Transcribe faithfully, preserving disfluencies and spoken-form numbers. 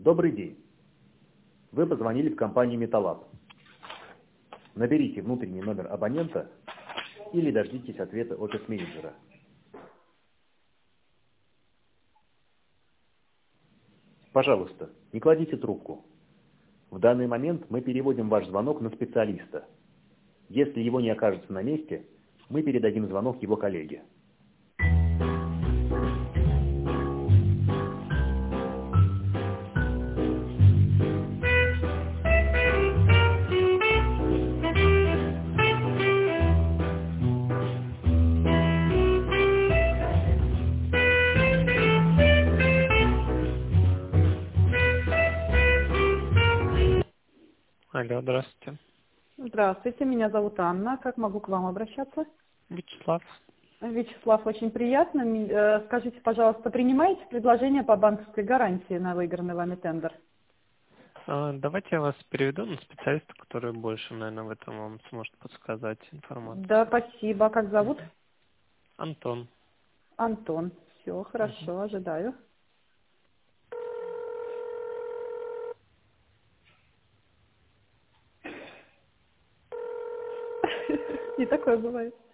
Добрый день. Вы позвонили в компанию Металлаб. Наберите внутренний номер абонента или дождитесь ответа офис-менеджера. Пожалуйста, не кладите трубку. В данный момент мы переводим ваш звонок на специалиста. Если его не окажется на месте, мы передадим звонок его коллеге. Алло, здравствуйте. Здравствуйте, меня зовут Анна. Как могу к вам обращаться? Вячеслав. Вячеслав, очень приятно. Ми- э, Скажите, пожалуйста, принимаете предложение по банковской гарантии на выигранный вами тендер? А, Давайте я вас переведу на специалиста, который больше, наверное, в этом вам сможет подсказать информацию. Да, спасибо. Как зовут? Антон. Антон. Все, Мгм. хорошо, ожидаю. Не такое бывает.